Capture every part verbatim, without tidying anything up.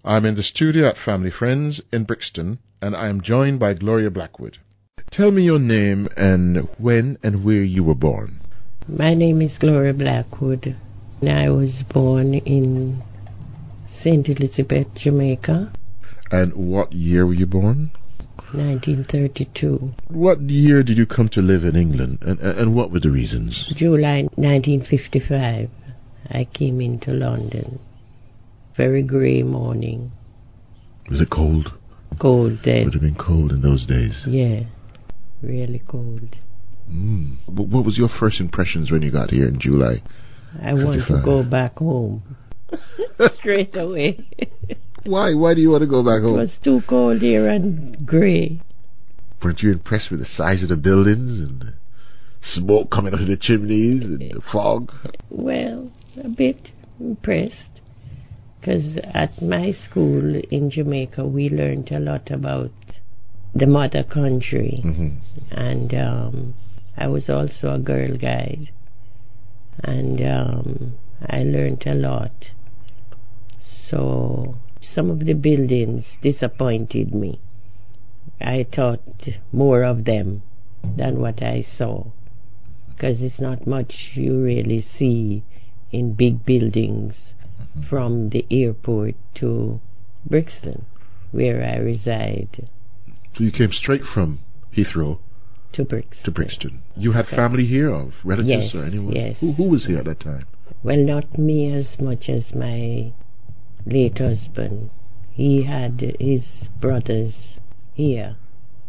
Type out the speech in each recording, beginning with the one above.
I'm in the studio at Family Friends in Brixton, and I am joined by Gloria Blackwood. Tell me your name and when and where you were born. My name is Gloria Blackwood, and I was born in Saint Elizabeth, Jamaica. And what year were you born? nineteen thirty-two. What year did you come to live in England, and, and what were the reasons? July nineteen fifty-five, I came into London. Very grey morning. Was it cold? Cold then. It would have been cold in those days. Yeah, really cold. Mm. What was your first impressions when you got here in July? I want to go back home. Straight away. Why? Why do you want to go back home? It was too cold here and grey. Weren't you impressed with the size of the buildings and the smoke coming out of the chimneys and the fog? Well, a bit impressed. Because at my school in Jamaica, we learned a lot about the mother country. Mm-hmm. And um, I was also a girl guide. And um, I learned a lot. So some of the buildings disappointed me. I thought more of them than what I saw. Because it's not much you really see in big buildings from the airport to Brixton, where I reside. So you came straight from Heathrow to Brixton. To Brixton. You had family here, of relatives yes, or anyone? Yes. Who, who was here at that time? Well, not me as much as my late husband. He had his brothers here.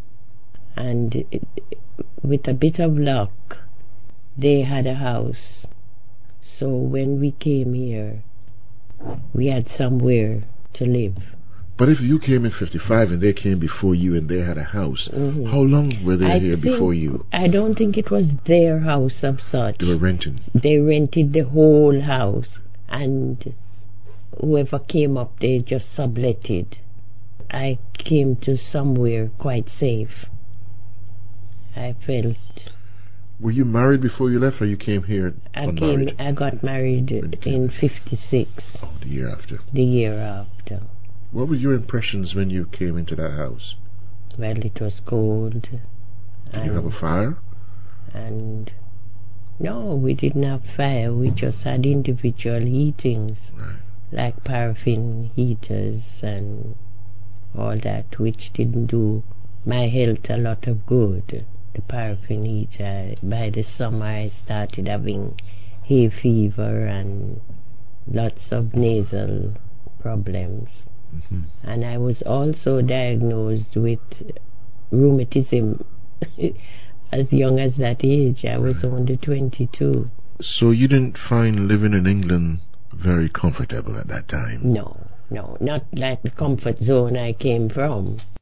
And with a bit of luck, they had a house. So when we came here, we had somewhere to live. But if you came in fifty-five and they came before you and they had a house, mm-hmm. how long were they I here before you? I don't think it was their house of such. They were renting? They rented the whole house, and whoever came up, they just subletted. I came to somewhere quite safe. I felt... Were you married before you left, or you came here I unmarried? came. I got married in fifty-six. Oh, the year after. The year after. What were your impressions when you came into that house? Well, it was cold. Did you have a fire? And no, we didn't have fire. We just had individual heatings, right. Like paraffin heaters and all that, which didn't do my health a lot of good. The paraffin heater. By the summer I started having hay fever and lots of nasal problems. Mm-hmm. And I was also diagnosed with rheumatism as young as that age. I was right. only twenty-two. So you didn't find living in England very comfortable at that time? No, no, not like the comfort zone I came from.